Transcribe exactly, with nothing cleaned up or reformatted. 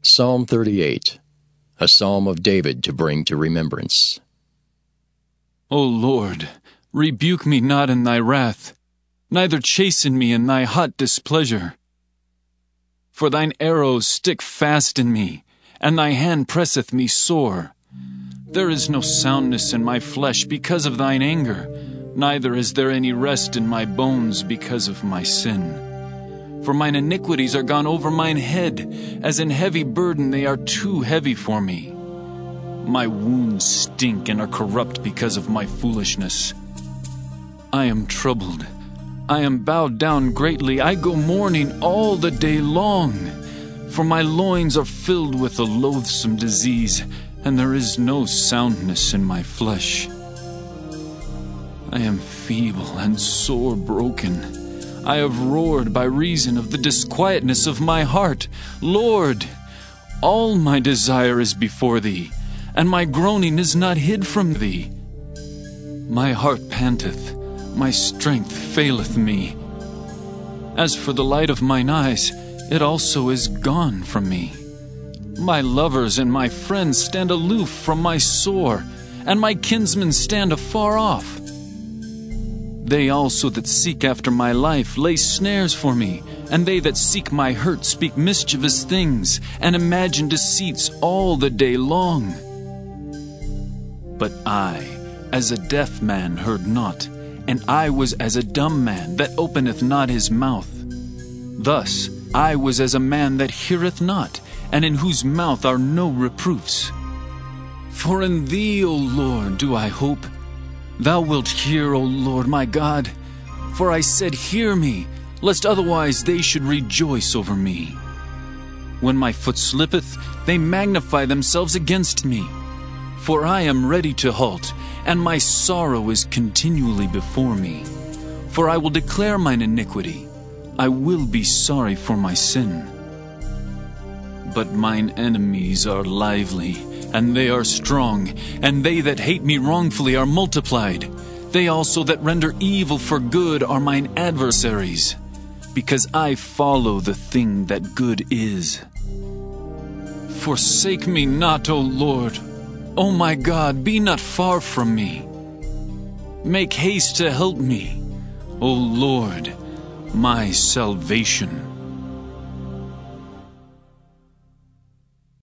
Psalm thirty-eight, a psalm of David to bring to remembrance. O Lord, rebuke me not in thy wrath, neither chasten me in thy hot displeasure. For thine arrows stick fast in me, and thy hand presseth me sore. There is no soundness in my flesh because of thine anger, neither is there any rest in my bones because of my sin. For mine iniquities are gone over mine head, as in heavy burden they are too heavy for me. My wounds stink and are corrupt because of my foolishness. I am troubled. I am bowed down greatly. I go mourning all the day long. For my loins are filled with a loathsome disease, and there is no soundness in my flesh. I am feeble and sore broken. I have roared by reason of the disquietness of my heart. Lord, all my desire is before thee, and my groaning is not hid from thee. My heart panteth, my strength faileth me. As for the light of mine eyes, it also is gone from me. My lovers and my friends stand aloof from my sore, and my kinsmen stand afar off. They also that seek after my life lay snares for me, and they that seek my hurt speak mischievous things, and imagine deceits all the day long. But I, as a deaf man, heard not, and I was as a dumb man that openeth not his mouth. Thus I was as a man that heareth not, and in whose mouth are no reproofs. For in thee, O Lord, do I hope. Thou wilt hear, O Lord my God. For I said, hear me, lest otherwise they should rejoice over me. When my foot slippeth, they magnify themselves against me. For I am ready to halt, and my sorrow is continually before me. For I will declare mine iniquity. I will be sorry for my sin. But mine enemies are lively, and they are strong, and they that hate me wrongfully are multiplied. They also that render evil for good are mine adversaries, because I follow the thing that good is. Forsake me not, O Lord. O my God, be not far from me. Make haste to help me, O Lord, my salvation.